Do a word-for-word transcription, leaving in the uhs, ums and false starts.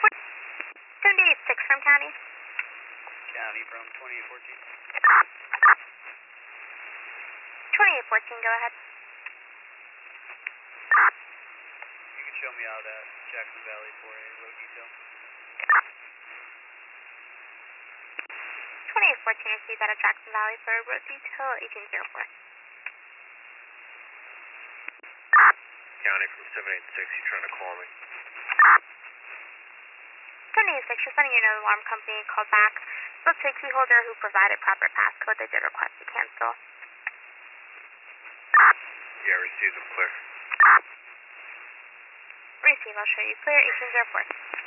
seventy-six from County. County from twenty-eight fourteen. twenty-eight fourteen, go ahead. You can show me out at Jackson Valley for a low detail. twenty-eight fourteen, received out of Jackson Valley for road detail eighteen oh four. County from seven eight six, you trying to call me? seven eight six, you're sending your no alarm company called back. Spoke to a key holder who provided proper passcode. They did request to cancel. Yeah, receive them clear. Receive, I'll show you clear eighteen oh four.